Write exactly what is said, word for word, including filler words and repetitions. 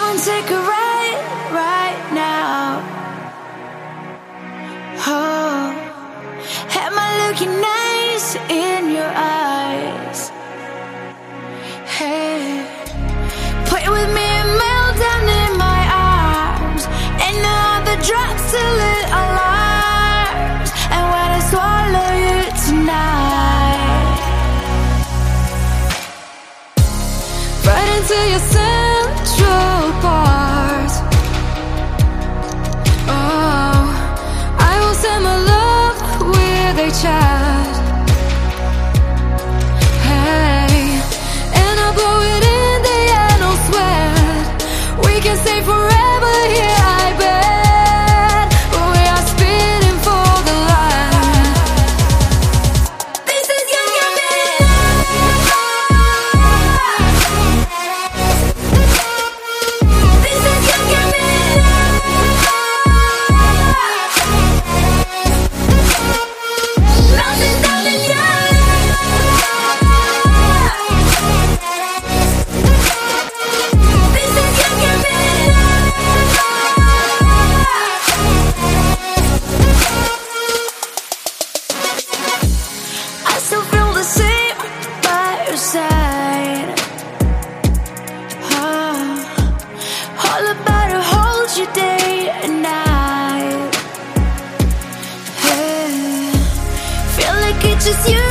Come and take a ride right now. Oh, am I looking nice in your eyes? Hey, play with me and melt down in my arms, and all the drops till it alarms. And when I swallow you tonight, right into your central part. Oh, I will send my love with a chat. Hey, and I'll blow it in the air, no sweat. We can stay forever here, I bet. But we are speeding for the light. This is gonna be This is gonna be Nothing down in you. This is gonna be I still feel the same by your side. Oh, all about to hold you day and night. Hey, feel like it's just you